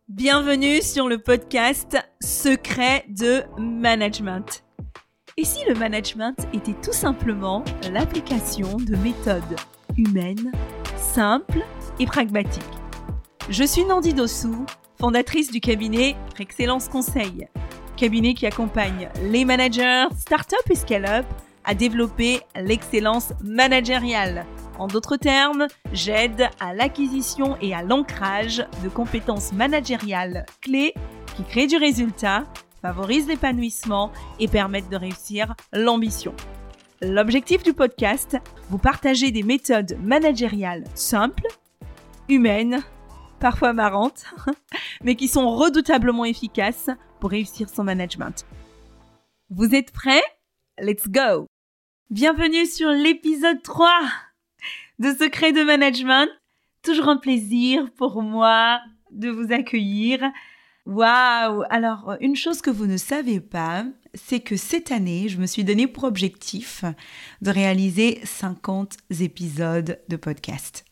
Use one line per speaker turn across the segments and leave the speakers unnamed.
Bienvenue sur le podcast Secret de Management. Et si le management était tout simplement l'application de méthodes humaines, simples et pragmatiques? Je suis Nandi Dossou, fondatrice du cabinet Excellence Conseil, cabinet qui accompagne les managers, start-up et scale-up à développer l'excellence managériale. En d'autres termes, j'aide à l'acquisition et à l'ancrage de compétences managériales clés qui créent du résultat, favorisent l'épanouissement et permettent de réussir l'ambition. L'objectif du podcast, vous partager des méthodes managériales simples, humaines, parfois marrantes, mais qui sont redoutablement efficaces pour réussir son management. Vous êtes prêts? Let's go! Bienvenue sur l'épisode 3 de Secret de Management. Toujours un plaisir pour moi de vous accueillir. Waouh! Alors, une chose que vous ne savez pas, c'est que cette année, je me suis donné pour objectif de réaliser 50 épisodes de podcast.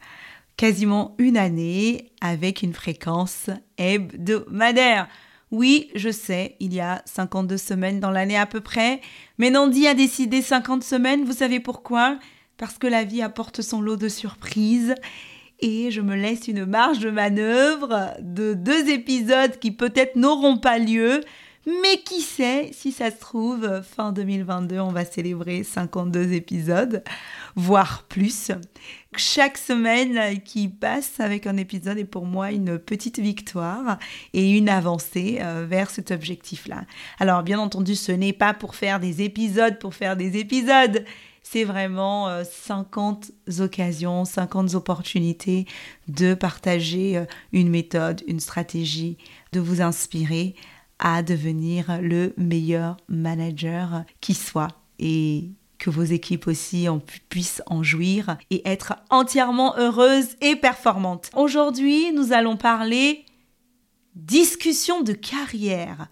Quasiment une année avec une fréquence hebdomadaire. Oui, je sais, il y a 52 semaines dans l'année à peu près, mais Nandi a décidé 50 semaines, vous savez pourquoi ? Parce que la vie apporte son lot de surprises et je me laisse une marge de manœuvre de 2 épisodes qui peut-être n'auront pas lieu, mais qui sait, si ça se trouve, fin 2022, on va célébrer 52 épisodes, voire plus. Chaque semaine qui passe avec un épisode est pour moi une petite victoire et une avancée vers cet objectif-là. Alors bien entendu, ce n'est pas pour faire des épisodes pour faire des épisodes. C'est vraiment 50 occasions, 50 opportunités de partager une méthode, une stratégie, de vous inspirer à devenir le meilleur manager qui soit et que vos équipes aussi puissent en jouir et être entièrement heureuses et performantes. Aujourd'hui, nous allons parler discussion de carrière,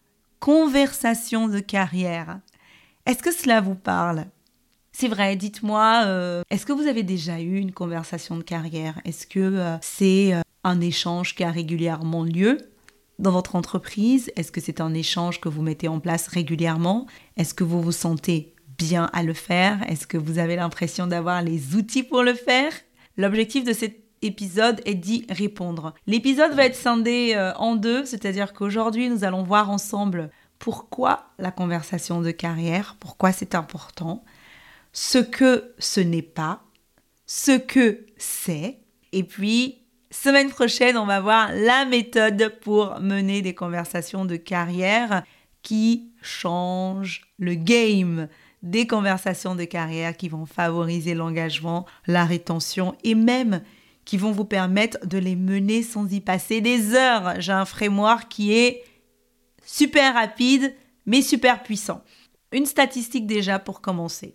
conversation de carrière. Est-ce que cela vous parle ? C'est vrai, dites-moi, est-ce que vous avez déjà eu une conversation de carrière ? Est-ce que c'est un échange qui a régulièrement lieu dans votre entreprise? Est-ce que c'est un échange que vous mettez en place régulièrement? Est-ce que vous vous sentez bien à le faire? Est-ce que vous avez l'impression d'avoir les outils pour le faire? L'objectif de cet épisode est d'y répondre. L'épisode va être scindé en 2, c'est-à-dire qu'aujourd'hui, nous allons voir ensemble pourquoi la conversation de carrière, pourquoi c'est important, ce que ce n'est pas, ce que c'est. Et puis, semaine prochaine, on va voir la méthode pour mener des conversations de carrière qui changent le game. Des conversations de carrière qui vont favoriser l'engagement, la rétention et même qui vont vous permettre de les mener sans y passer des heures. J'ai un framework qui est super rapide mais super puissant. Une statistique déjà pour commencer.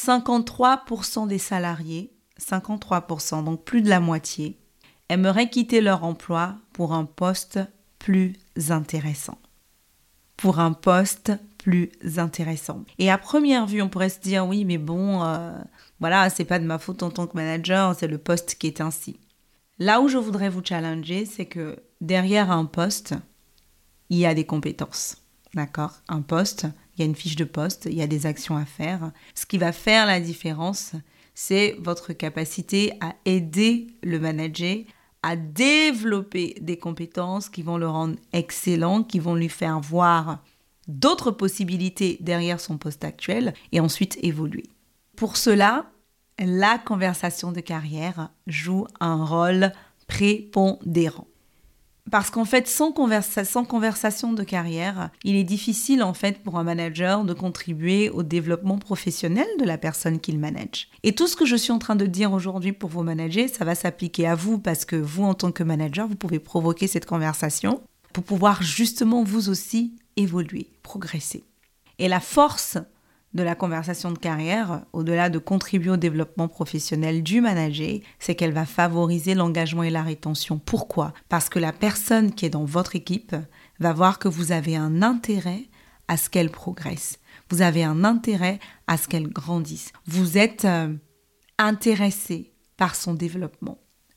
53% des salariés, 53%, donc plus de la moitié, aimeraient quitter leur emploi pour un poste plus intéressant. Pour un poste plus intéressant. Et à première vue, on pourrait se dire, oui, mais bon, voilà, c'est pas de ma faute en tant que manager, c'est le poste qui est ainsi. Là où je voudrais vous challenger, c'est que derrière un poste, il y a des compétences. D'accord ? Un poste, il y a une fiche de poste, il y a des actions à faire. Ce qui va faire la différence, c'est votre capacité à aider le manager à développer des compétences qui vont le rendre excellent, qui vont lui faire voir d'autres possibilités derrière son poste actuel et ensuite évoluer. Pour cela, la conversation de carrière joue un rôle prépondérant. Parce qu'en fait, sans conversation de carrière, il est difficile en fait pour un manager de contribuer au développement professionnel de la personne qu'il manage. Et tout ce que je suis en train de dire aujourd'hui pour vous manager, ça va s'appliquer à vous parce que vous, en tant que manager, vous pouvez provoquer cette conversation pour pouvoir justement vous aussi évoluer, progresser. Et la force de la conversation de carrière, au-delà de contribuer au développement professionnel du manager, c'est qu'elle va favoriser l'engagement et la rétention. Pourquoi ? Parce que la personne qui est dans votre équipe va voir que vous avez un intérêt à ce qu'elle progresse. Vous avez un intérêt à ce qu'elle grandisse. Vous êtes intéressé par son développement,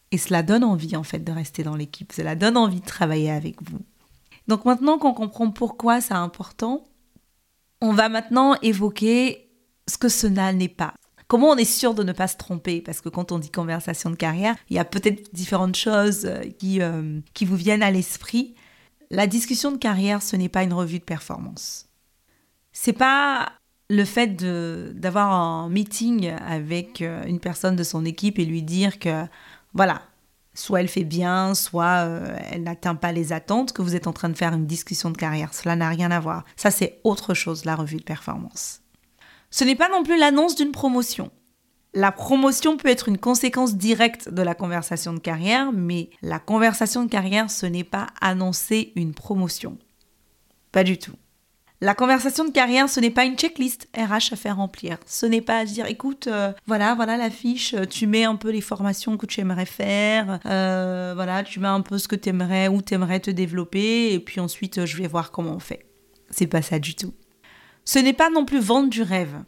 Et cela donne envie en fait de rester dans l'équipe, cela donne envie de travailler avec vous. Donc maintenant qu'on comprend pourquoi c'est important, on va maintenant évoquer ce que cela n'est pas. Comment on est sûr de ne pas se tromper? Parce que quand on dit conversation de carrière, il y a peut-être différentes choses qui vous viennent à l'esprit. La discussion de carrière, ce n'est pas une revue de performance. C'est pas le fait d'avoir un meeting avec une personne de son équipe et lui dire que, voilà, soit elle fait bien, soit elle n'atteint pas les attentes, que vous êtes en train de faire une discussion de carrière. Cela n'a rien à voir. Ça, c'est autre chose, la revue de performance. Ce n'est pas non plus l'annonce d'une promotion. La promotion peut être une conséquence directe de la conversation de carrière, mais la conversation de carrière, ce n'est pas annoncer une promotion. Pas du tout. La conversation de carrière, ce n'est pas une checklist RH à faire remplir. Ce n'est pas à dire, écoute, voilà la fiche, tu mets un peu les formations que tu aimerais faire, tu mets un peu ce que tu aimerais ou tu aimerais te développer, et puis ensuite, je vais voir comment on fait. C'est pas ça du tout. Ce n'est pas non plus vendre du rêve.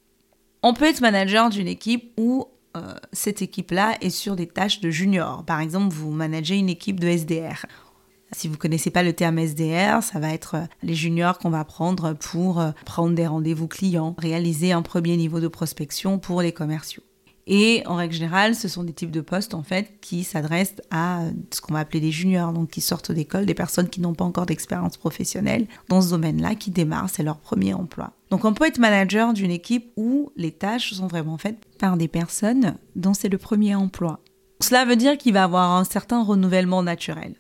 On peut être manager d'une équipe où cette équipe-là est sur des tâches de junior. Par exemple, vous managez une équipe de SDR. Si vous ne connaissez pas le terme SDR, ça va être les juniors qu'on va prendre pour prendre des rendez-vous clients, réaliser un premier niveau de prospection pour les commerciaux. Et en règle générale, ce sont des types de postes en fait qui s'adressent à ce qu'on va appeler des juniors, donc qui sortent d'école, des personnes qui n'ont pas encore d'expérience professionnelle dans ce domaine-là, qui démarrent, c'est leur premier emploi. Donc on peut être manager d'une équipe où les tâches sont vraiment faites par des personnes dont c'est le premier emploi. Cela veut dire qu'il va y avoir un certain renouvellement naturel.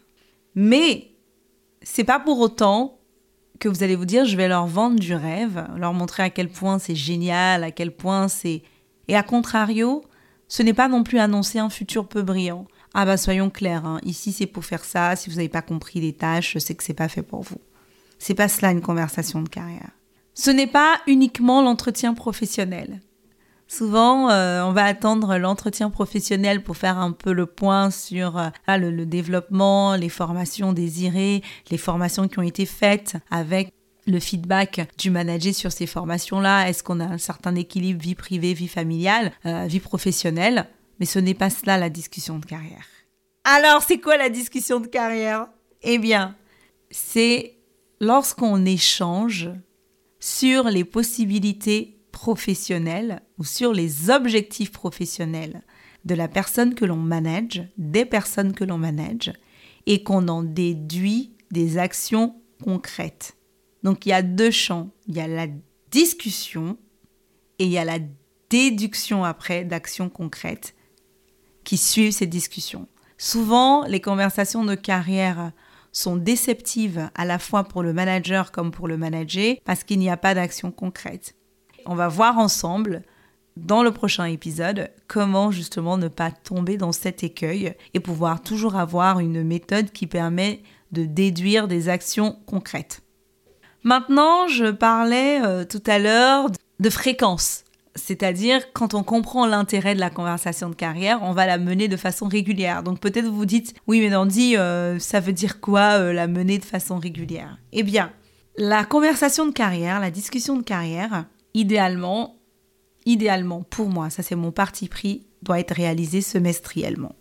Mais c'est pas pour autant que vous allez vous dire je vais leur vendre du rêve, leur montrer à quel point c'est génial, à quel point c'est... Et à contrario, ce n'est pas non plus annoncer un futur peu brillant. Ah bah soyons clairs, hein, ici c'est pour faire ça, si vous n'avez pas compris les tâches, c'est que c'est pas fait pour vous. C'est pas cela une conversation de carrière. Ce n'est pas uniquement l'entretien professionnel. Souvent, on va attendre l'entretien professionnel pour faire un peu le point sur le développement, les formations désirées, les formations qui ont été faites avec le feedback du manager sur ces formations-là. Est-ce qu'on a un certain équilibre vie privée, vie familiale, vie professionnelle? Mais ce n'est pas cela la discussion de carrière. Alors, c'est quoi la discussion de carrière? Eh bien, c'est lorsqu'on échange sur les possibilités professionnels ou sur les objectifs professionnels de la personne que l'on manage, des personnes que l'on manage, et qu'on en déduit des actions concrètes. Donc il y a deux champs, il y a la discussion et il y a la déduction après d'actions concrètes qui suivent ces discussions. Souvent, les conversations de carrière sont déceptives à la fois pour le manager comme pour le manager parce qu'il n'y a pas d'action concrète. On va voir ensemble, dans le prochain épisode, comment justement ne pas tomber dans cet écueil et pouvoir toujours avoir une méthode qui permet de déduire des actions concrètes. Maintenant, je parlais tout à l'heure de fréquence. C'est-à-dire, quand on comprend l'intérêt de la conversation de carrière, on va la mener de façon régulière. Donc peut-être vous vous dites, oui mais Nandi, ça veut dire quoi la mener de façon régulière? Eh bien, la conversation de carrière, la discussion de carrière, idéalement, pour moi, ça c'est mon parti pris, doit être réalisé semestriellement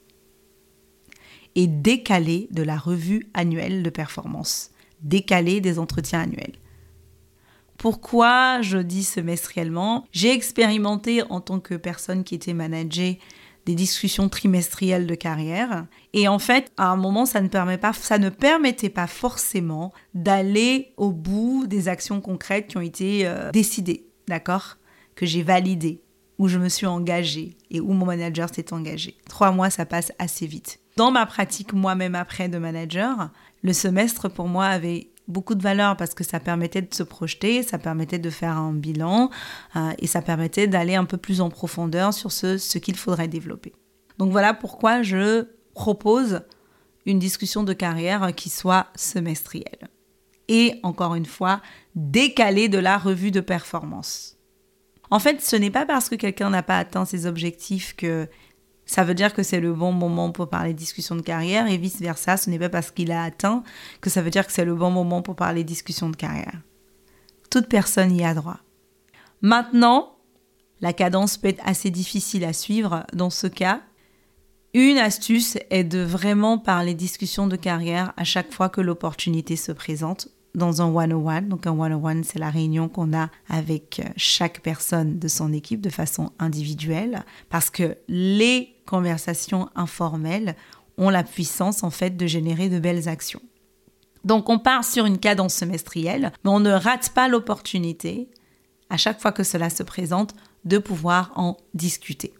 et décalé de la revue annuelle de performance, décalé des entretiens annuels. Pourquoi je dis semestriellement? J'ai expérimenté en tant que personne qui était manager des discussions trimestrielles de carrière et en fait, à un moment, ça ne permettait pas forcément d'aller au bout des actions concrètes qui ont été décidées. D'accord? Que j'ai validé, où je me suis engagée et où mon manager s'est engagé. 3 mois, ça passe assez vite. Dans ma pratique moi-même après de manager, le semestre pour moi avait beaucoup de valeur parce que ça permettait de se projeter, ça permettait de faire un bilan et ça permettait d'aller un peu plus en profondeur sur ce qu'il faudrait développer. Donc voilà pourquoi je propose une discussion de carrière qui soit semestrielle. Et encore une fois, décalée de la revue de performance. En fait, ce n'est pas parce que quelqu'un n'a pas atteint ses objectifs que ça veut dire que c'est le bon moment pour parler discussion de carrière et vice-versa. Ce n'est pas parce qu'il a atteint que ça veut dire que c'est le bon moment pour parler discussion de carrière. Toute personne y a droit. Maintenant, la cadence peut être assez difficile à suivre dans ce cas. Une astuce est de vraiment parler discussion de carrière à chaque fois que l'opportunité se présente dans un one-on-one. Donc un one-on-one, c'est la réunion qu'on a avec chaque personne de son équipe de façon individuelle, parce que les conversations informelles ont la puissance en fait de générer de belles actions. Donc on part sur une cadence semestrielle, mais on ne rate pas l'opportunité, à chaque fois que cela se présente, de pouvoir en discuter.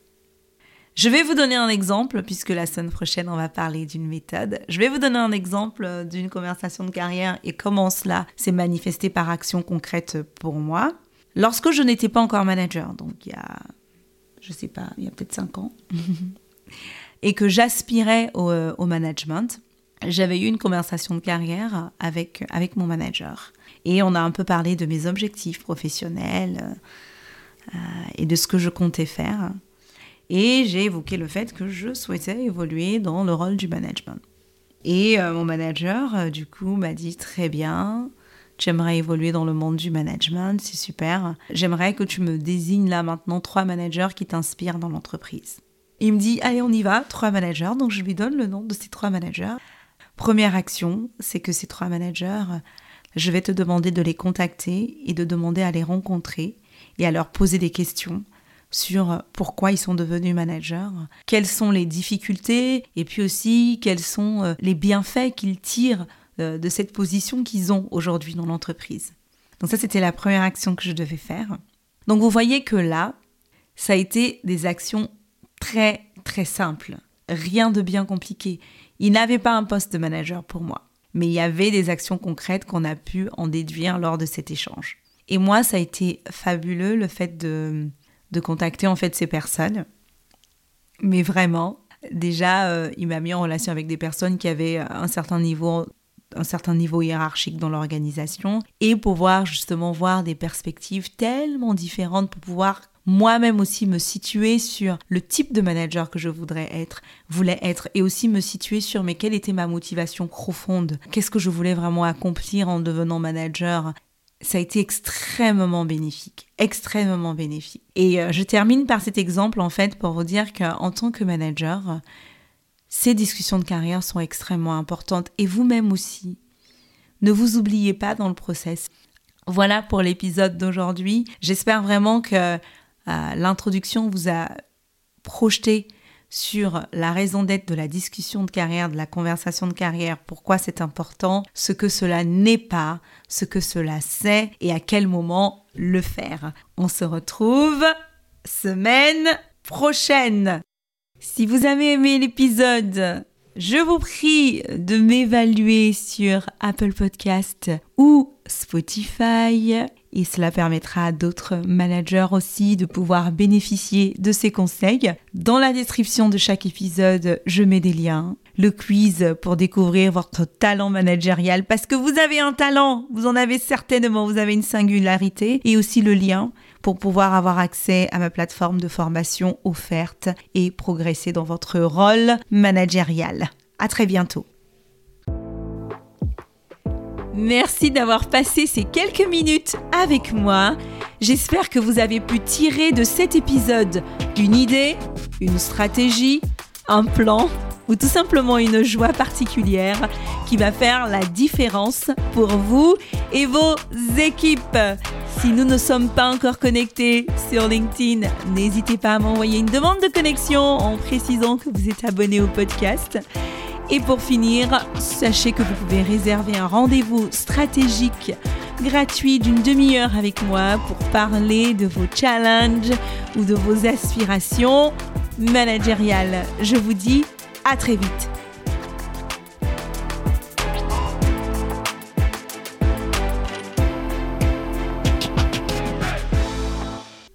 Je vais vous donner un exemple, puisque la semaine prochaine, on va parler d'une méthode. Je vais vous donner un exemple d'une conversation de carrière et comment cela s'est manifesté par action concrète pour moi. Lorsque je n'étais pas encore manager, donc il y a peut-être 5 ans, et que j'aspirais au management, j'avais eu une conversation de carrière avec mon manager. Et on a un peu parlé de mes objectifs professionnels et de ce que je comptais faire. Et j'ai évoqué le fait que je souhaitais évoluer dans le rôle du management. Et mon manager, du coup, m'a dit « Très bien, tu aimerais évoluer dans le monde du management, c'est super. J'aimerais que tu me désignes là maintenant 3 managers qui t'inspirent dans l'entreprise. » Il me dit « Allez, on y va, 3 managers. » Donc, je lui donne le nom de ces 3 managers. Première action, c'est que ces 3 managers, je vais te demander de les contacter et de demander à les rencontrer et à leur poser des questions sur pourquoi ils sont devenus managers, quelles sont les difficultés et puis aussi quels sont les bienfaits qu'ils tirent de cette position qu'ils ont aujourd'hui dans l'entreprise. Donc ça, c'était la première action que je devais faire. Donc vous voyez que là, ça a été des actions très, très simples. Rien de bien compliqué. Il n'avait pas un poste de manager pour moi, mais il y avait des actions concrètes qu'on a pu en déduire lors de cet échange. Et moi, ça a été fabuleux le fait de contacter en fait ces personnes. Mais vraiment, déjà, il m'a mis en relation avec des personnes qui avaient un certain niveau hiérarchique dans l'organisation et pouvoir justement voir des perspectives tellement différentes pour pouvoir moi-même aussi me situer sur le type de manager que je voulais être et aussi me situer sur mais quelle était ma motivation profonde, qu'est-ce que je voulais vraiment accomplir en devenant manager. Ça a été extrêmement bénéfique. Et je termine par cet exemple en fait pour vous dire qu'en tant que manager, ces discussions de carrière sont extrêmement importantes et vous-même aussi. Ne vous oubliez pas dans le process. Voilà pour l'épisode d'aujourd'hui. J'espère vraiment que l'introduction vous a projeté sur la raison d'être de la discussion de carrière, de la conversation de carrière, pourquoi c'est important, ce que cela n'est pas, ce que cela c'est et à quel moment le faire. On se retrouve semaine prochaine. Si vous avez aimé l'épisode, je vous prie de m'évaluer sur Apple Podcast ou Spotify et cela permettra à d'autres managers aussi de pouvoir bénéficier de ces conseils. Dans la description de chaque épisode, je mets des liens. Le quiz pour découvrir votre talent managérial parce que vous avez un talent, vous en avez certainement, vous avez une singularité et aussi le lien pour pouvoir avoir accès à ma plateforme de formation offerte et progresser dans votre rôle managérial. À très bientôt. Merci d'avoir passé ces quelques minutes avec moi. J'espère que vous avez pu tirer de cet épisode une idée, une stratégie, un plan ou tout simplement une joie particulière qui va faire la différence pour vous et vos équipes. Si nous ne sommes pas encore connectés sur LinkedIn, n'hésitez pas à m'envoyer une demande de connexion en précisant que vous êtes abonné au podcast. Et pour finir, sachez que vous pouvez réserver un rendez-vous stratégique gratuit d'une demi-heure avec moi pour parler de vos challenges ou de vos aspirations managériales. Je vous dis à très vite.